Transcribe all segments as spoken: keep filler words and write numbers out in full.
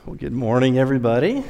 Well, good morning, everybody.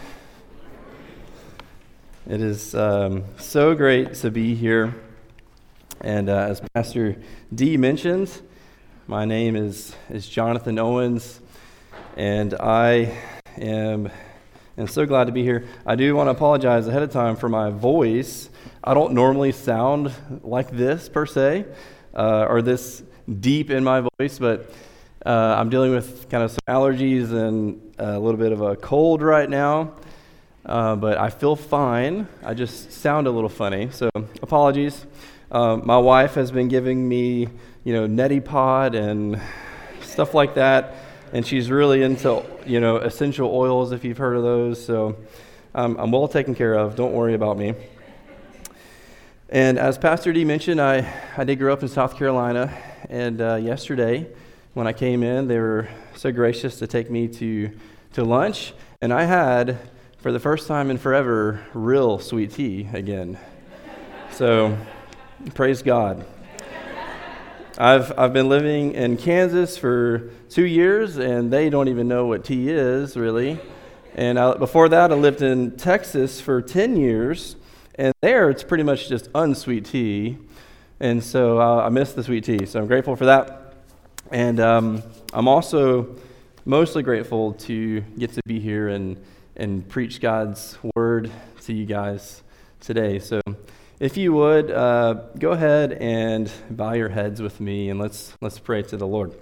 It is um, so great to be here. And uh, as Pastor D mentioned, my name is, is Jonathan Owens, and I am, am so glad to be here. I do want to apologize ahead of time for my voice. I don't normally sound like this, per se, uh, or this deep in my voice, but Uh, I'm dealing with kind of some allergies and a little bit of a cold right now, uh, but I feel fine. I just sound a little funny, so apologies. Uh, my wife has been giving me, you know, neti pot and stuff like that, and she's really into, you know, essential oils, if you've heard of those, so um, I'm well taken care of. Don't worry about me. And as Pastor D mentioned, I, I did grow up in South Carolina, and uh, yesterday, when I came in, they were so gracious to take me to, to lunch, and I had, for the first time in forever, real sweet tea again. So, praise God. I've I've been living in Kansas for two years, and they don't even know what tea is, really. And I, before that, I lived in Texas for ten years, and there it's pretty much just unsweet tea, and so uh, I miss the sweet tea, so I'm grateful for that. And um, I'm also mostly grateful to get to be here and, and preach God's word to you guys today. So if you would, uh, go ahead and bow your heads with me, and let's let's pray to the Lord.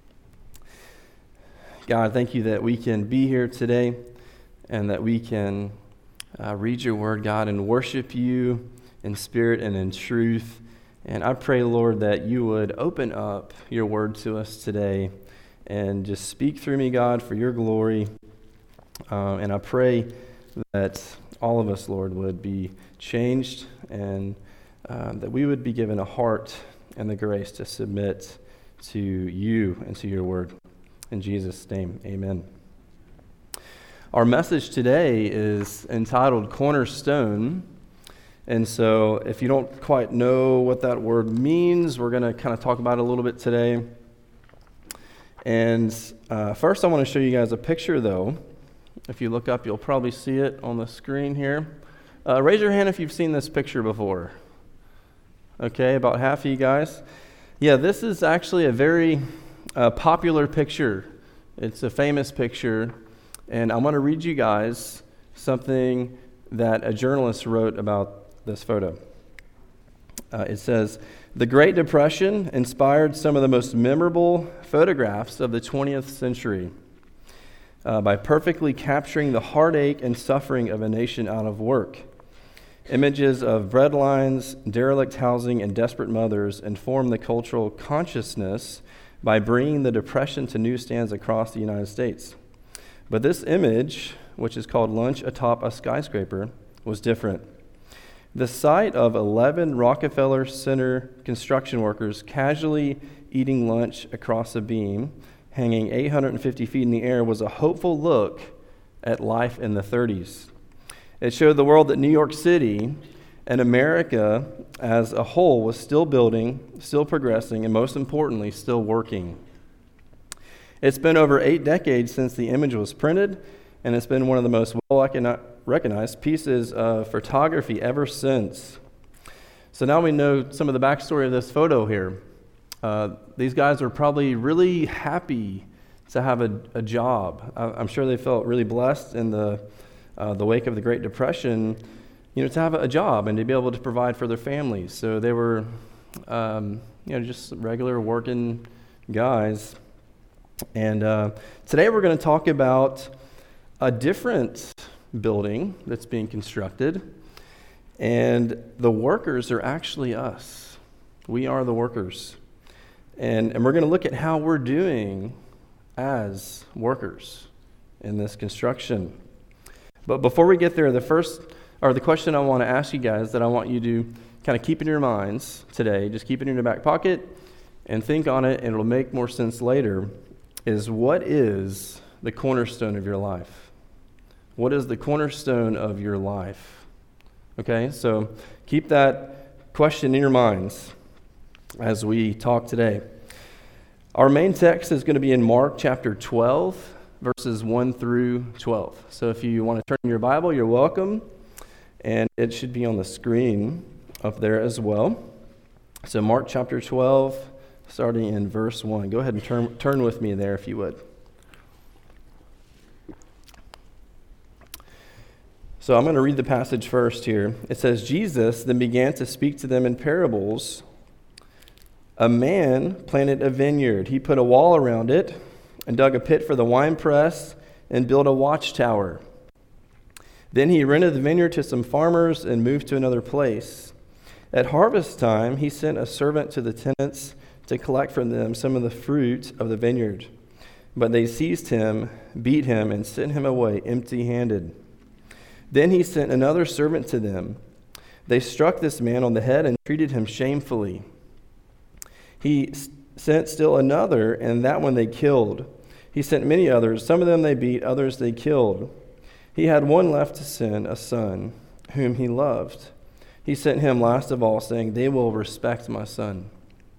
God, thank you that we can be here today and that we can uh, read your word, God, and worship you in spirit and in truth. And I pray, Lord, that you would open up your word to us today and just speak through me, God, for your glory. Uh, and I pray that all of us, Lord, would be changed and uh, that we would be given a heart and the grace to submit to you and to your word. In Jesus' name, amen. Our message today is entitled Cornerstone. And so if you don't quite know what that word means, we're going to kind of talk about it a little bit today. And uh, first I want to show you guys a picture, though. If you look up, you'll probably see it on the screen here. Uh, raise your hand if you've seen this picture before. Okay, about half of you guys. Yeah, this is actually a very uh, popular picture. It's a famous picture. And I'm going to read you guys something that a journalist wrote about this photo. Uh, it says, "The Great Depression inspired some of the most memorable photographs of the twentieth century uh, by perfectly capturing the heartache and suffering of a nation out of work. Images of bread lines, derelict housing, and desperate mothers inform the cultural consciousness by bringing the Depression to newsstands across the United States. But this image, which is called Lunch Atop a Skyscraper, was different. The sight of eleven Rockefeller Center construction workers casually eating lunch across a beam, hanging eight hundred fifty feet in the air, was a hopeful look at life in the thirties. It showed the world that New York City and America as a whole was still building, still progressing, and most importantly, still working. It's been over eight decades since the image was printed, and it's been one of the most well recognized pieces of photography ever since. So now we know some of the backstory of this photo here. Uh, these guys are probably really happy to have a, a job. I, I'm sure they felt really blessed in the uh, the wake of the Great Depression, you know, to have a job and to be able to provide for their families. So they were, um, you know, just regular working guys. And uh, today we're going to talk about a different building that's being constructed, and the workers are actually us. We are the workers. And, and we're going to look at how we're doing as workers in this construction. But before we get there, the first, or the question I want to ask you guys that I want you to kind of keep in your minds today, just keep it in your back pocket and think on it, and it'll make more sense later, is what is the cornerstone of your life? What is the cornerstone of your life? Okay, so keep that question in your minds as we talk today. Our main text is going to be in Mark chapter twelve, verses one through twelve. So if you want to turn in your Bible, you're welcome. And it should be on the screen up there as well. So Mark chapter twelve, starting in verse one. Go ahead and turn, turn with me there if you would. So I'm going to read the passage first here. It says, Jesus then began to speak to them in parables. A man planted a vineyard. He put a wall around it and dug a pit for the winepress and built a watchtower. Then he rented the vineyard to some farmers and moved to another place. At harvest time, he sent a servant to the tenants to collect from them some of the fruit of the vineyard. But they seized him, beat him, and sent him away empty-handed. Then he sent another servant to them. They struck this man on the head and treated him shamefully. He sent still another, and that one they killed. He sent many others. Some of them they beat, others they killed. He had one left to send, a son, whom he loved. He sent him last of all, saying, "They will respect my son."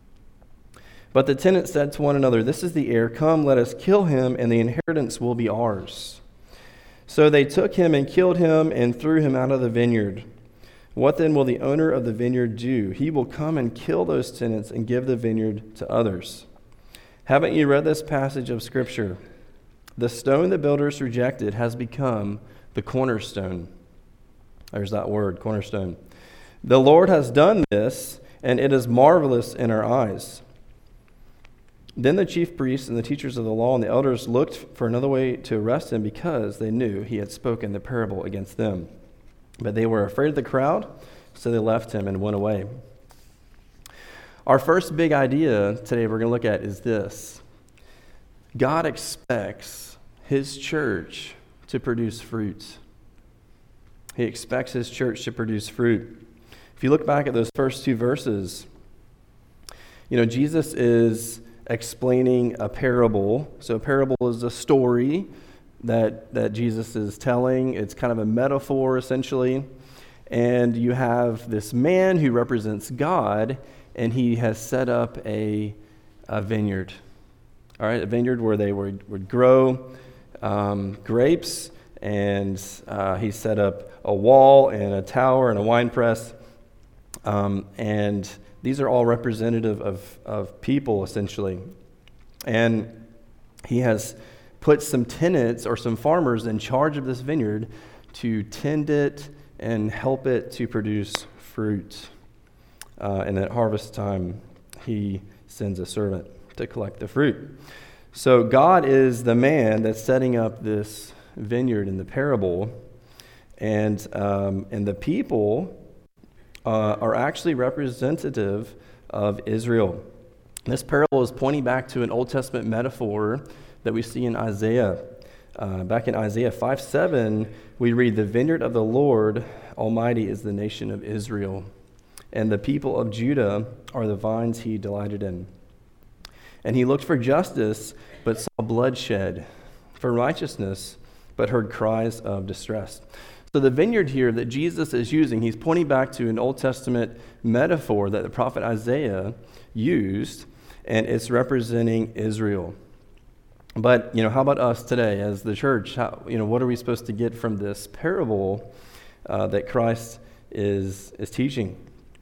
But the tenants said to one another, "This is the heir. Come, let us kill him, and the inheritance will be ours." So they took him and killed him and threw him out of the vineyard. What then will the owner of the vineyard do? He will come and kill those tenants and give the vineyard to others. Haven't you read this passage of Scripture? The stone the builders rejected has become the cornerstone. There's that word, cornerstone. The Lord has done this, and it is marvelous in our eyes. Then the chief priests and the teachers of the law and the elders looked for another way to arrest him because they knew he had spoken the parable against them. But they were afraid of the crowd, so they left him and went away. Our first big idea today we're going to look at is this. God expects his church to produce fruit. He expects his church to produce fruit. If you look back at those first two verses, you know, Jesus is explaining a parable. So a parable is a story that that Jesus is telling. It's kind of a metaphor, essentially. And you have this man who represents God, and he has set up a, a vineyard. All right, a vineyard where they would, would grow um, grapes, and uh, he set up a wall and a tower and a wine press. Um, and these are all representative of, of people, essentially. And he has put some tenants or some farmers in charge of this vineyard to tend it and help it to produce fruit. Uh, and at harvest time, he sends a servant to collect the fruit. So God is the man that's setting up this vineyard in the parable. And, um, and the people Uh, are actually representative of Israel. This parable is pointing back to an Old Testament metaphor that we see in Isaiah. Uh, back in Isaiah five seven, we read, "The vineyard of the Lord Almighty is the nation of Israel, and the people of Judah are the vines he delighted in. And he looked for justice, but saw bloodshed, for righteousness, but heard cries of distress." So the vineyard here that Jesus is using, he's pointing back to an Old Testament metaphor that the prophet Isaiah used, and it's representing Israel. But, you know, how about us today as the church? How, you know, what are we supposed to get from this parable uh, that Christ is is teaching?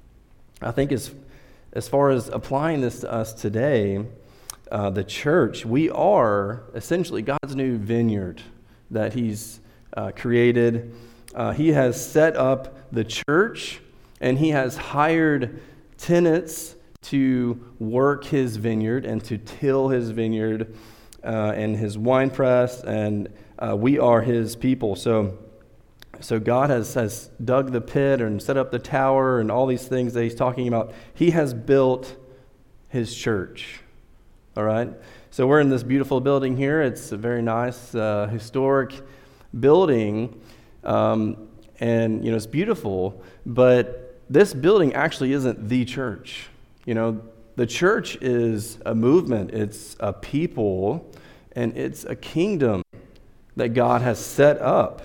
I think as, as far as applying this to us today, uh, the church, we are essentially God's new vineyard that he's uh, created. Uh, he has set up the church, and he has hired tenants to work his vineyard and to till his vineyard uh, and his wine press, and uh, we are his people. So so God has, has dug the pit and set up the tower and all these things that he's talking about. He has built his church, all right? So we're in this beautiful building here. It's a very nice, uh, historic building. Um, and, you know, it's beautiful, but this building actually isn't the church. You know, the church is a movement, it's a people, and it's a kingdom that God has set up.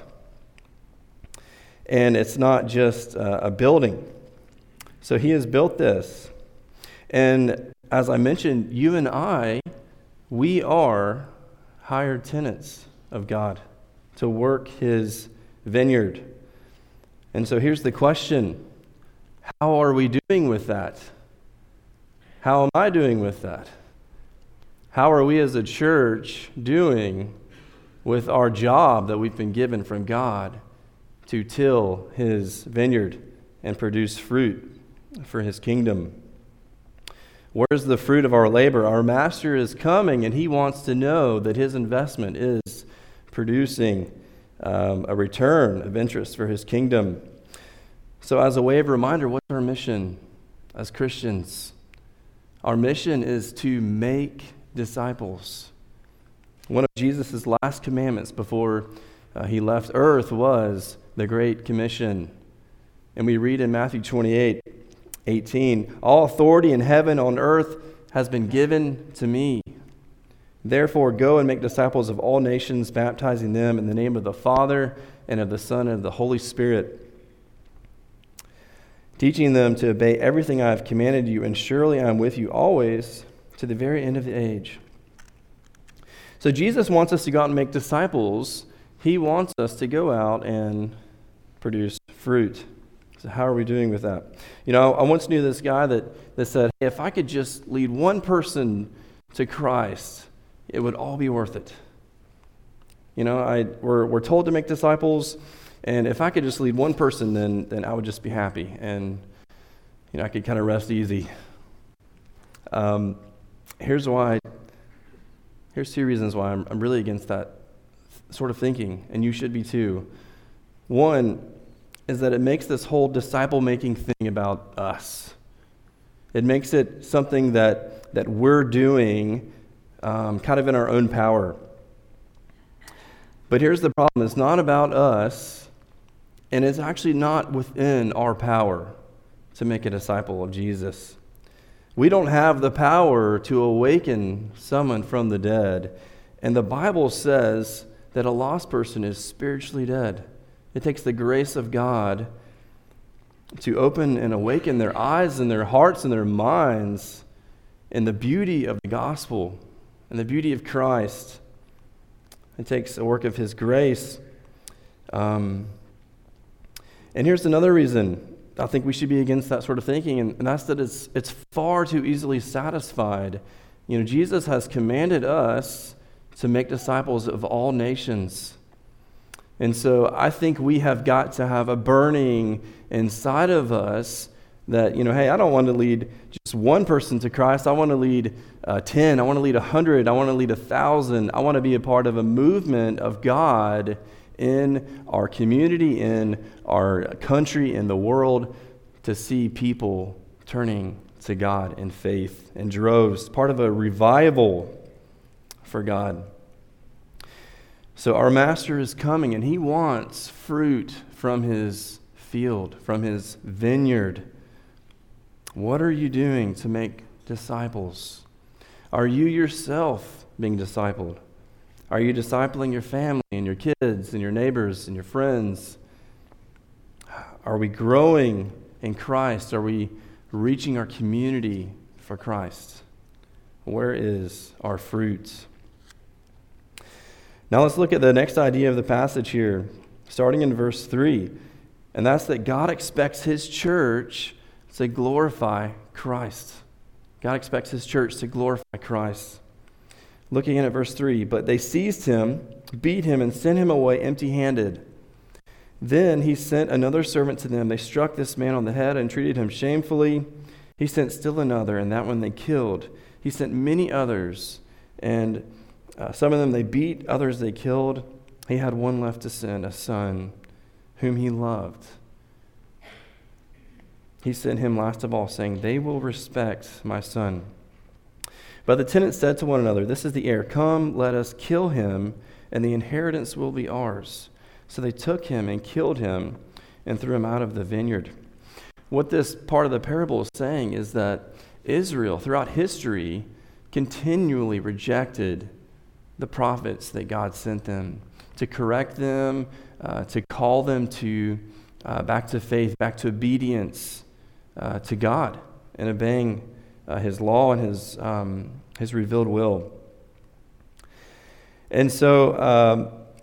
And it's not just uh, a building. So he has built this. And as I mentioned, you and I, we are hired tenants. of God, to work his vineyard. And so here's the question: how are we doing with that? How am I doing with that? How are we as a church doing with our job that we've been given from God to till his vineyard and produce fruit for his kingdom? Where's the fruit of our labor? Our master is coming, and he wants to know that his investment is producing um, a return of interest for his kingdom. So as a way of reminder, what's our mission as Christians? Our mission is to make disciples. One of Jesus' last commandments before uh, he left earth was the Great Commission. And we read in Matthew twenty-eight, eighteen, all authority in heaven and on earth has been given to me. Therefore, go and make disciples of all nations, baptizing them in the name of the Father and of the Son and of the Holy Spirit, teaching them to obey everything I have commanded you, and surely I am with you always to the very end of the age. So Jesus wants us to go out and make disciples. He wants us to go out and produce fruit. So how are we doing with that? You know, I once knew this guy that, that said, hey, if I could just lead one person to Christ, it would all be worth it. You know, I we're, we're told to make disciples, and if I could just lead one person, then then I would just be happy, and you know, I could kind of rest easy. Um, here's why. Here's two reasons why I'm I'm really against that sort of thinking, and you should be too. One is that it makes this whole disciple-making thing about us. It makes it something that that we're doing um, kind of in our own power. But here's the problem. It's not about us, and it's actually not within our power to make a disciple of Jesus. We don't have the power to awaken someone from the dead. And the Bible says that a lost person is spiritually dead. It takes the grace of God to open and awaken their eyes and their hearts and their minds in the beauty of the gospel and the beauty of Christ. It takes a work of his grace. Um, and here's another reason I think we should be against that sort of thinking, and, and that's that it's it's far too easily satisfied. You know, Jesus has commanded us to make disciples of all nations. And so I think we have got to have a burning inside of us that, you know, hey, I don't want to lead just one person to Christ. I want to lead uh, ten. I want to lead a hundred. I want to lead a thousand. I want to be a part of a movement of God in our community, in our country, in the world, to see people turning to God in faith in droves, part of a revival for God. So our master is coming, and he wants fruit from his field, from his vineyard. What are you doing to make disciples? Are you yourself being discipled? Are you discipling your family and your kids and your neighbors and your friends? Are we growing in Christ? Are we reaching our community for Christ? Where is our fruit? Now let's look at the next idea of the passage here, starting in verse three. And that's that God expects his church to glorify Christ. God expects his church to glorify Christ. Looking in at verse three, but they seized him, beat him, and sent him away empty-handed. Then he sent another servant to them. They struck this man on the head and treated him shamefully. He sent still another, and that one they killed. He sent many others, and uh, some of them they beat, others they killed. He had one left to send, a son whom he loved. He sent him last of all, saying, they will respect my son. But the tenants said to one another, this is the heir. Come, let us kill him, and the inheritance will be ours. So they took him and killed him and threw him out of the vineyard. What this part of the parable is saying is that Israel, throughout history, continually rejected the prophets that God sent them to correct them, uh, to call them to uh, back to faith, back to obedience uh, to God, and obeying Uh, his law and his um, his revealed will. And so um,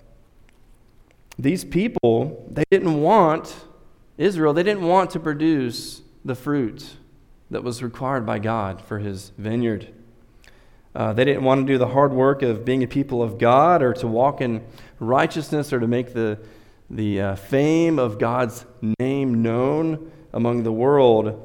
these people, they didn't want, Israel, they didn't want to produce the fruit that was required by God for his vineyard. Uh, they didn't want to do the hard work of being a people of God or to walk in righteousness or to make the, the uh, fame of God's name known among the world.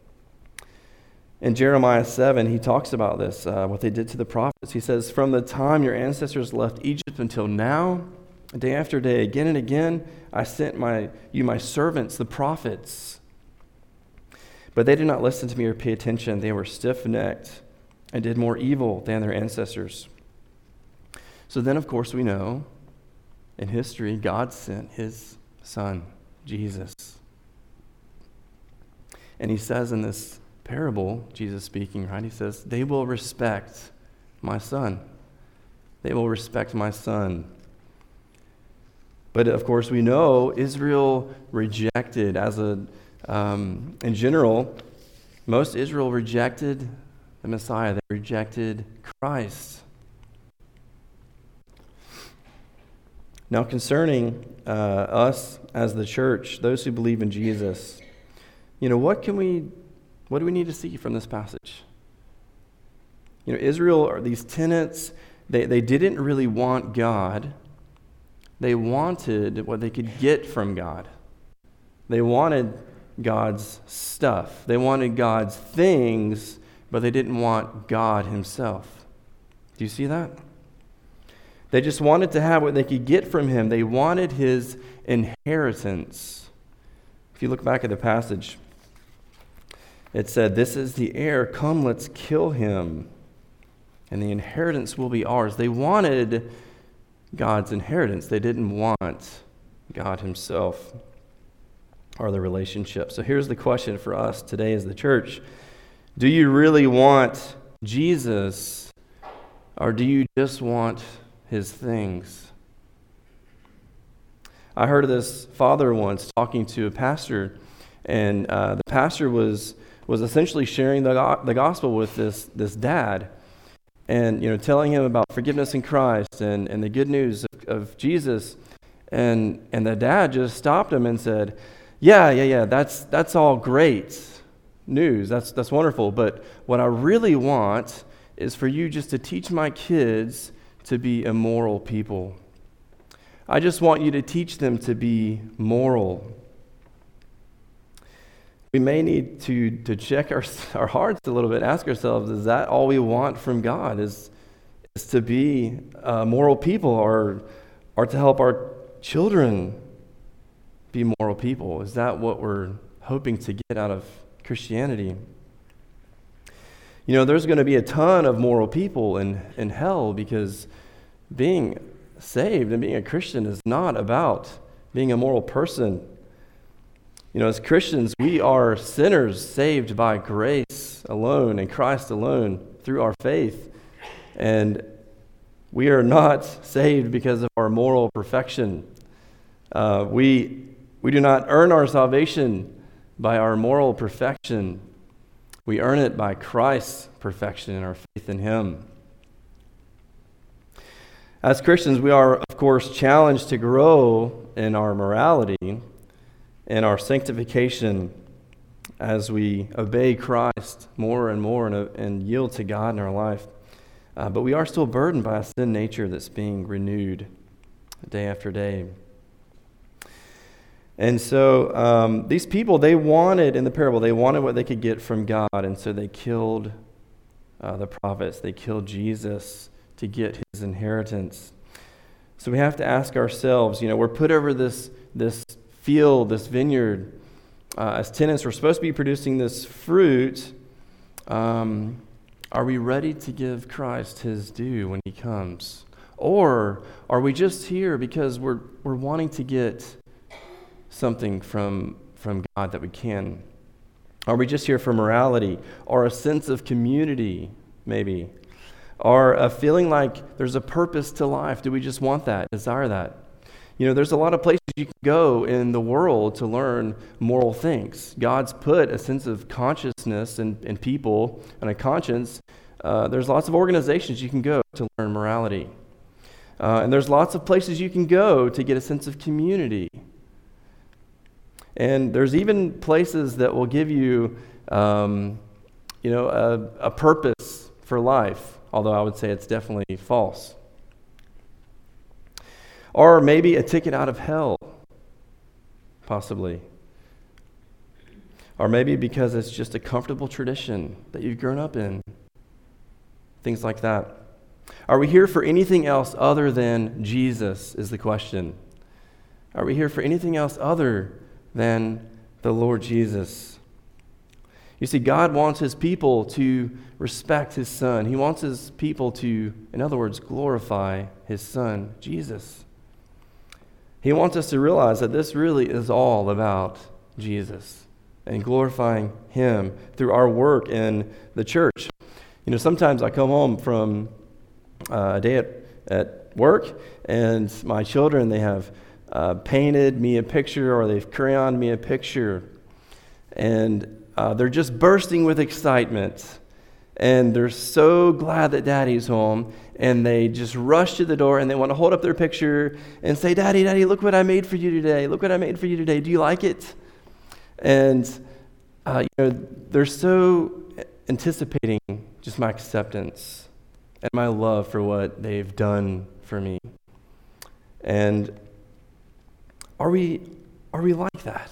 In Jeremiah seven, he talks about this, uh, what they did to the prophets. He says, "From the time your ancestors left Egypt until now, day after day, again and again, I sent my you my servants, the prophets. But they did not listen to me or pay attention. They were stiff-necked and did more evil than their ancestors." So then, of course, we know in history, God sent his son, Jesus. And he says in this parable, Jesus speaking, right? He says, they will respect my son. They will respect my son. But of course, we know Israel rejected as a, um, in general, most Israel rejected the Messiah. They rejected Christ. Now, concerning uh, us as the church, those who believe in Jesus, you know, what can we, what do we need to see from this passage? You know, Israel, or these tenants, they, they didn't really want God. They wanted what they could get from God. They wanted God's stuff. They wanted God's things, but they didn't want God himself. Do you see that? They just wanted to have what they could get from him. They wanted his inheritance. If you look back at the passage, it said, "This is the heir. Come, let's kill him, and the inheritance will be ours." They wanted God's inheritance. They didn't want God himself or the relationship. So here's the question for us today as the church. Do you really want Jesus, or do you just want his things? I heard of this father once talking to a pastor, and uh, the pastor was was essentially sharing the, the gospel with this this dad, and you know, telling him about forgiveness in Christ and, and the good news of, of Jesus, and and the dad just stopped him and said, "Yeah, yeah, yeah, that's that's all great news. That's that's wonderful. But what I really want is for you just to teach my kids to be immoral people. I just want you to teach them to be moral." We may need to, to check our, our hearts a little bit, ask ourselves, is that all we want from God, is, is to be uh, moral people, or, or to help our children be moral people? Is that what we're hoping to get out of Christianity? You know, there's going to be a ton of moral people in, in hell, because being saved and being a Christian is not about being a moral person. You know, as Christians, we are sinners saved by grace alone and Christ alone through our faith. And we are not saved because of our moral perfection. Uh, we, we do not earn our salvation by our moral perfection. We earn it by Christ's perfection and our faith in him. As Christians, we are, of course, challenged to grow in our morality and our sanctification as we obey Christ more and more and, uh, and yield to God in our life. Uh, but we are still burdened by a sin nature that's being renewed day after day. And so um, these people, they wanted, in the parable, they wanted what they could get from God, and so they killed uh, the prophets. They killed Jesus to get his inheritance. So we have to ask ourselves, you know, we're put over this this field, this vineyard, uh, as tenants. We're supposed to be producing this fruit. Um, are we ready to give Christ his due when he comes? Or are we just here because we're we're wanting to get something from from God that we can? Are we just here for morality, or a sense of community, maybe? Or a feeling like there's a purpose to life? Do we just want that, desire that? You know, there's a lot of places you can go in the world to learn moral things. God's put a sense of consciousness in, in people and a conscience. Uh, there's lots of organizations you can go to learn morality. Uh, and there's lots of places you can go to get a sense of community. And there's even places that will give you, um, you know, a, a purpose for life, although I would say it's definitely false. Or maybe a ticket out of hell, possibly. Or maybe because it's just a comfortable tradition that you've grown up in. Things like that. Are we here for anything else other than Jesus, is the question. Are we here for anything else other than the Lord Jesus? You see, God wants his people to respect his Son. He wants his people to, in other words, glorify his Son, Jesus. He wants us to realize that this really is all about Jesus and glorifying him through our work in the church. You know, sometimes I come home from uh, a day at, at work, and my children, they have uh, painted me a picture, or they've crayoned me a picture, and uh, they're just bursting with excitement, and they're so glad that Daddy's home, and they just rush to the door, and they want to hold up their picture and say, Daddy, Daddy, look what I made for you today. Look what I made for you today. Do you like it? And uh, you know, they're so anticipating just my acceptance and my love for what they've done for me. And are we are we like that?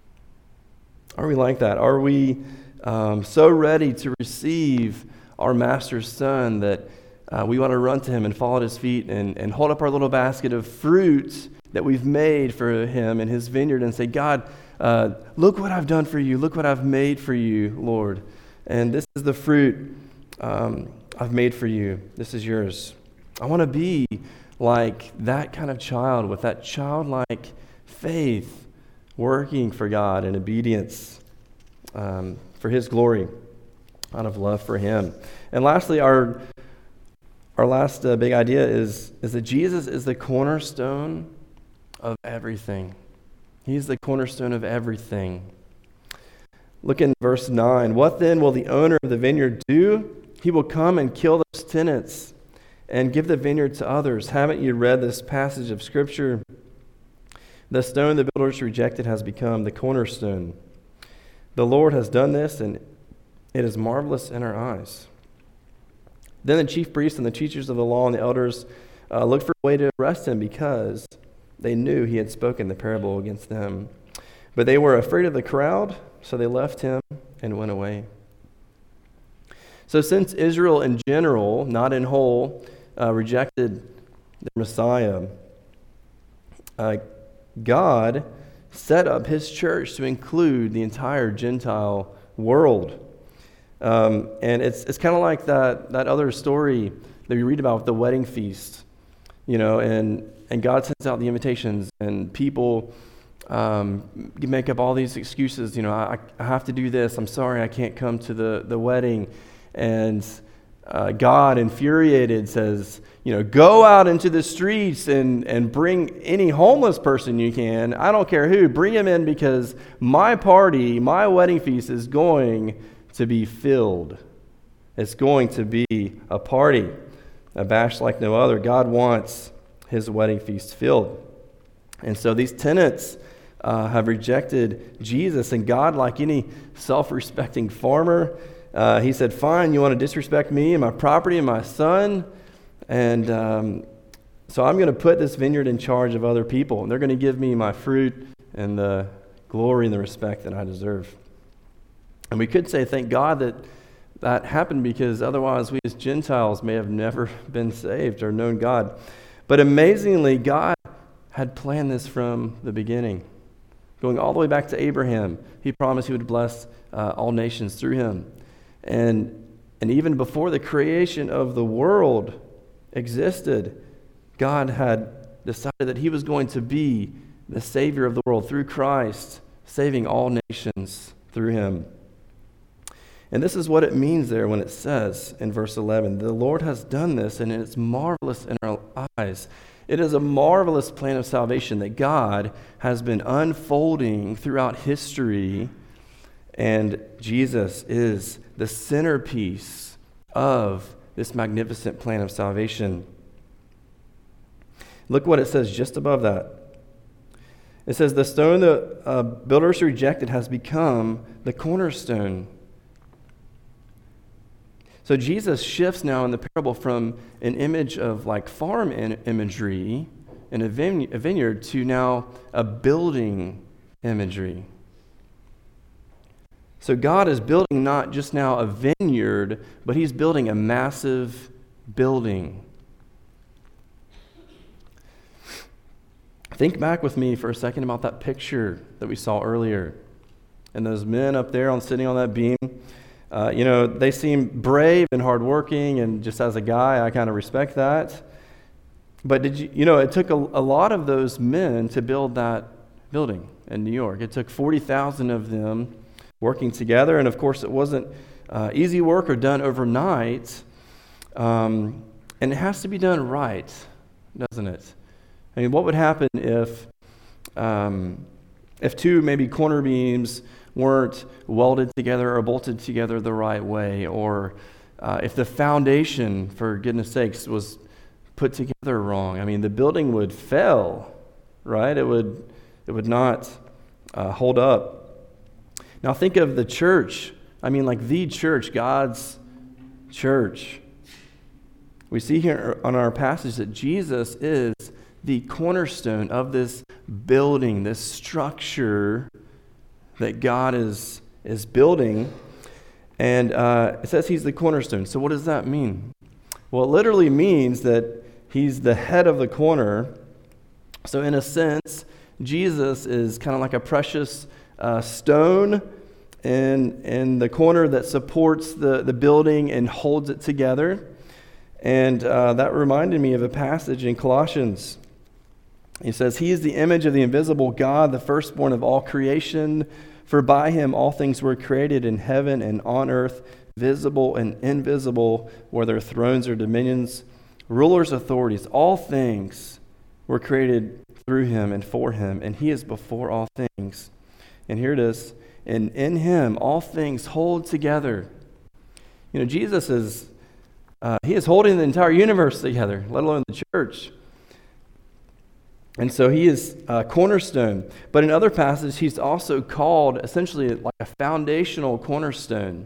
Are we like that? Are we um, so ready to receive our Master's Son that uh, we want to run to him and fall at his feet and, and hold up our little basket of fruit that we've made for him in his vineyard and say, God, uh, look what I've done for you. Look what I've made for you, Lord. And this is the fruit um, I've made for you. This is yours. I want to be like that kind of child with that childlike faith, working for God in obedience um, for his glory, out of love for him. And lastly, our our last uh, big idea is, is that Jesus is the cornerstone of everything. He's the cornerstone of everything. Look in verse nine. What then will the owner of the vineyard do? He will come and kill those tenants and give the vineyard to others. Haven't you read this passage of Scripture? The stone the builders rejected has become the cornerstone. The Lord has done this, and it is marvelous in our eyes. Then the chief priests and the teachers of the law and the elders uh, looked for a way to arrest him because they knew he had spoken the parable against them. But they were afraid of the crowd, so they left him and went away. So since Israel in general, not in whole, uh, rejected the Messiah, uh, God set up his church to include the entire Gentile world. Um, and it's it's kind of like that that other story that we read about with the wedding feast, you know, and, and God sends out the invitations, and people um, make up all these excuses, you know, I, I have to do this, I'm sorry I can't come to the, the wedding. And uh, God, infuriated, says, you know, go out into the streets and, and bring any homeless person you can. I don't care who. Bring him in, because my party, my wedding feast is going to be filled. It's going to be a party, a bash like no other. God wants his wedding feast filled. And so these tenants uh, have rejected Jesus, and God, like any self-respecting farmer, Uh, he said, fine, you want to disrespect me and my property and my son? And um, so I'm going to put this vineyard in charge of other people, and they're going to give me my fruit and the glory and the respect that I deserve. And we could say, thank God that that happened, because otherwise we as Gentiles may have never been saved or known God. But amazingly, God had planned this from the beginning. Going all the way back to Abraham, he promised he would bless uh, all nations through him. And and even before the creation of the world existed, God had decided that he was going to be the Savior of the world through Christ, saving all nations through him. And this is what it means there when it says in verse eleven, the Lord has done this, and it's marvelous in our eyes. It is a marvelous plan of salvation that God has been unfolding throughout history, and Jesus is the centerpiece of this magnificent plan of salvation. Look what it says just above that. It says, the stone the uh, builders rejected has become the cornerstone. So Jesus shifts now in the parable from an image of like farm in- imagery in a, vine- a vineyard to now a building imagery. So God is building not just now a vineyard, but he's building a massive building. Think back with me for a second about that picture that we saw earlier. And those men up there on sitting on that beam, uh, you know, they seem brave and hardworking, and just as a guy, I kind of respect that. But did you, you know, it took a, a lot of those men to build that building in New York. It took forty thousand of them working together, and of course it wasn't uh, easy work or done overnight, um, and it has to be done right, doesn't it? I mean, what would happen if um, if two maybe corner beams weren't welded together or bolted together the right way, or uh, if the foundation, for goodness sakes, was put together wrong? I mean, the building would fail, right? It would it would not uh, hold up. Now think of the church. I mean, like the church, God's church. We see here on our passage that Jesus is the cornerstone of this building, this structure that God is, is building. And uh, it says he's the cornerstone. So what does that mean? Well, it literally means that he's the head of the corner. So in a sense, Jesus is kind of like a precious uh, stone in, in the corner that supports the, the building and holds it together. And uh, that reminded me of a passage in Colossians. He says, he is the image of the invisible God, the firstborn of all creation. For by him all things were created in heaven and on earth, visible and invisible, whether thrones or dominions, rulers, authorities. All things were created through him and for him, and he is before all things. And here it is. And in him all things hold together. You know, Jesus is, uh, he is holding the entire universe together, let alone the church. And so he is a cornerstone. But in other passages, he's also called essentially like a foundational cornerstone.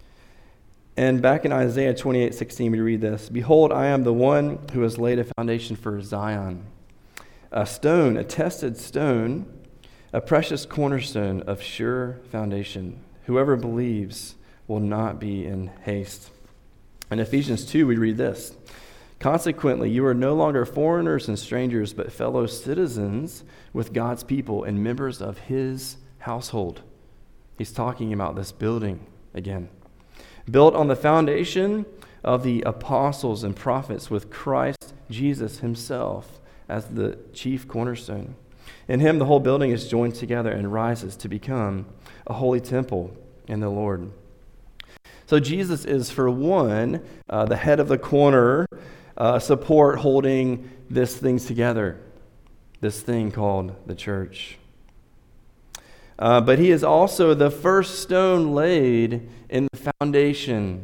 And back in Isaiah twenty-eight sixteen, we read this: Behold, I am the one who has laid a foundation for Zion, a stone, a tested stone, a precious cornerstone of sure foundation. Whoever believes will not be in haste. In Ephesians two, we read this: Consequently, you are no longer foreigners and strangers, but fellow citizens with God's people and members of his household. He's talking about this building again. Built on the foundation of the apostles and prophets, with Christ Jesus himself as the chief cornerstone. In him, the whole building is joined together and rises to become a holy temple in the Lord. So Jesus is, for one, uh, the head of the corner, Uh, support holding this thing together, this thing called the church. Uh, but he is also the first stone laid in the foundation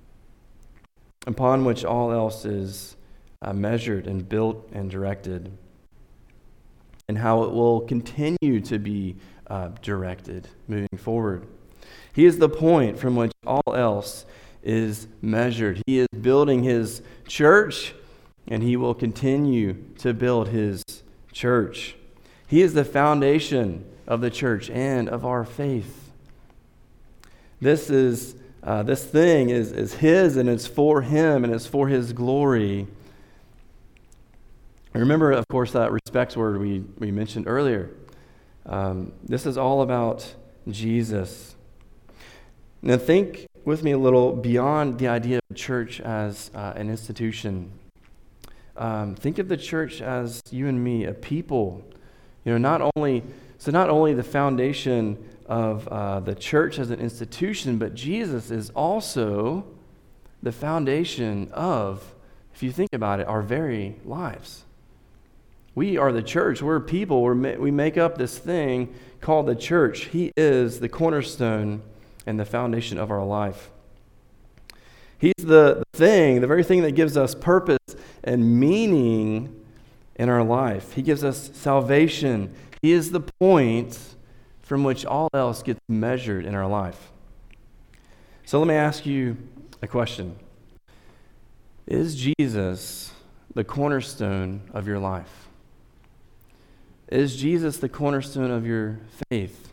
upon which all else is uh, measured and built and directed, and how it will continue to be uh, directed moving forward. He is the point from which all else is measured. He is building his church, and he will continue to build his church. He is the foundation of the church and of our faith. This is uh, this thing is, is his, and it's for him, and it's for his glory. Remember, of course, that respects word we, we mentioned earlier. Um, this is all about Jesus. Now think with me a little beyond the idea of church as uh, an institution. Um, think of the church as you and me, a people. You know, not only so not only the foundation of uh, the church as an institution, but Jesus is also the foundation of, if you think about it, our very lives. We are the church. We're people. We're, we make up this thing called the church. He is the cornerstone and the foundation of our life. He's the, the thing, the very thing that gives us purpose and meaning in our life. He gives us salvation. He is the point from which all else gets measured in our life. So let me ask you a question. Is Jesus the cornerstone of your life? Is Jesus the cornerstone of your faith?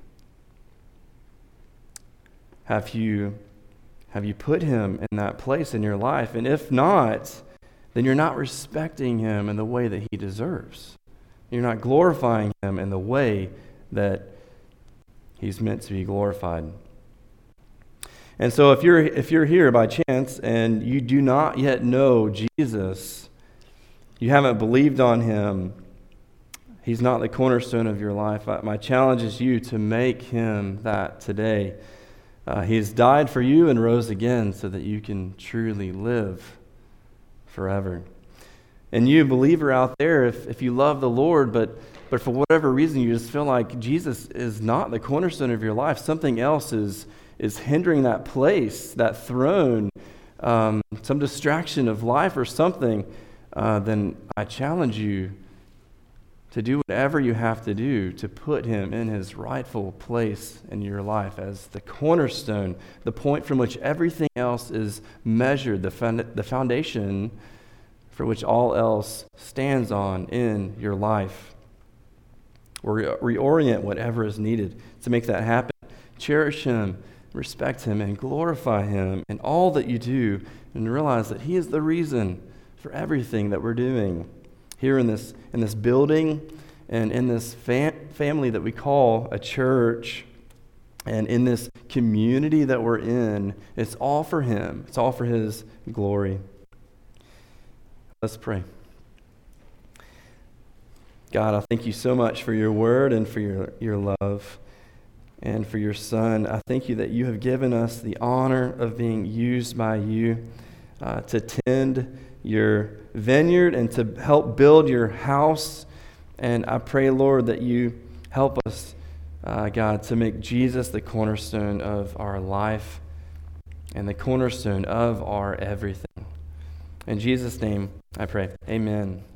Have you, have you put him in that place in your life? And if not, then you're not respecting him in the way that he deserves. You're not glorifying him in the way that he's meant to be glorified. And so if you're if you're here by chance and you do not yet know Jesus, you haven't believed on him, he's not the cornerstone of your life, my challenge is you to make him that today. Uh, he has died for you and rose again so that you can truly live forever. And you, believer out there, if, if you love the Lord, but but for whatever reason you just feel like Jesus is not the cornerstone of your life, something else is is hindering that place, that throne, um, some distraction of life or something, uh, then I challenge you to do whatever you have to do to put him in his rightful place in your life as the cornerstone, the point from which everything else is measured, the fund- the foundation for which all else stands on in your life. Or re- reorient whatever is needed to make that happen. Cherish him, respect him, and glorify him in all that you do, and realize that he is the reason for everything that we're doing here in this in this building and in this fam- family that we call a church, and in this community that we're in. It's all for him. It's all for his glory. Let's pray. God, I thank you so much for your word and for your, your love and for your Son. I thank you that you have given us the honor of being used by you uh, to tend your vineyard and to help build your house. And I pray, Lord, that you help us, uh, God, to make Jesus the cornerstone of our life and the cornerstone of our everything. In Jesus' name, I pray. Amen.